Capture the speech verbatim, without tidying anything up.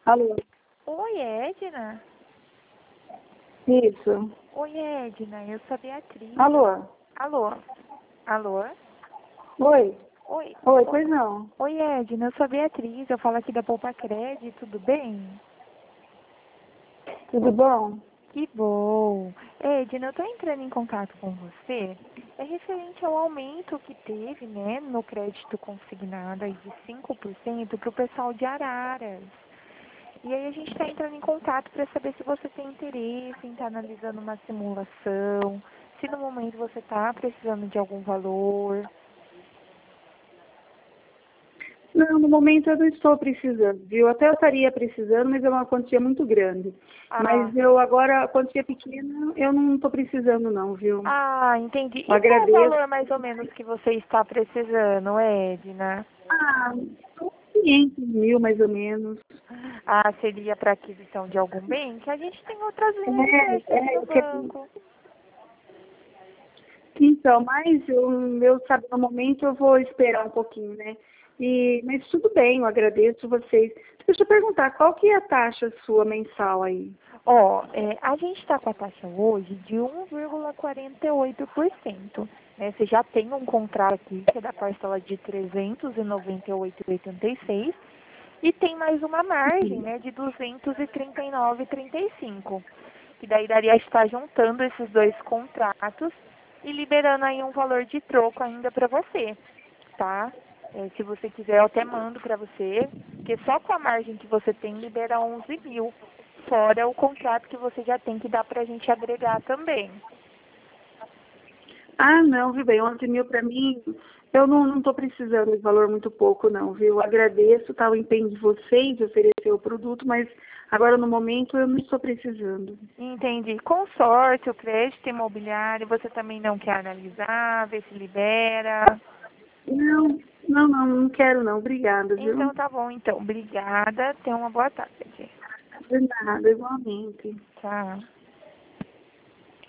Alô? Oi, Edna. Isso. Oi, Edna. Eu sou a Beatriz. Alô? Alô? Alô? Oi? Oi. Oi, pois não. Oi, Edna. Eu sou a Beatriz. Eu falo aqui da Poupa Cred. Tudo bem? Tudo bom? Que bom. Edna, eu tô entrando em contato com você. É referente ao aumento que teve, né, no crédito consignado aí de cinco por cento para o pessoal de Araras. E aí a gente está entrando em contato para saber se você tem interesse em estar analisando uma simulação, se no momento você está precisando de algum valor. Não, no momento eu não estou precisando, viu? Até eu estaria precisando, mas é uma quantia muito grande. Ah, Mas eu agora, a quantia pequena, eu não estou precisando não, viu? ah, entendi. Eu E qual o agradeço. valor mais ou menos que você está precisando, Edna? Ah, uns quinhentos mil mais ou menos. Ah, seria para aquisição de algum bem? Que a gente tem outras linhas de É, crédito aqui é, no eu quero... banco. Então, mas eu, eu sabe, no momento eu vou esperar um pouquinho, né? E, mas tudo bem, eu agradeço vocês. Deixa eu perguntar, qual que é a taxa sua mensal aí? Ó, é, a gente está com a taxa hoje de um vírgula quarenta e oito por cento. Né? Você já tem um contrato aqui, que é da parcela de trezentos e noventa e oito vírgula oitenta e seis, e tem mais uma margem, né, de duzentos e trinta e nove vírgula trinta e cinco. Que daí daria estar juntando esses dois contratos e liberando aí um valor de troco ainda para você, tá? É, se você quiser, eu até mando para você, porque só com a margem que você tem libera onze mil, fora o contrato que você já tem que dar para a gente agregar também. Ah, não, viu bem, onze mil para mim, eu não estou precisando de valor muito pouco, não, viu? Eu agradeço, tá, o empenho de vocês de oferecer o produto, mas agora no momento eu não estou precisando. Entendi. Consórcio, crédito imobiliário, você também não quer analisar, ver se libera? Não, não, não, não quero não, obrigada, viu? Então tá bom, então. Obrigada. Tenha uma boa tarde. De nada, igualmente. Tchau.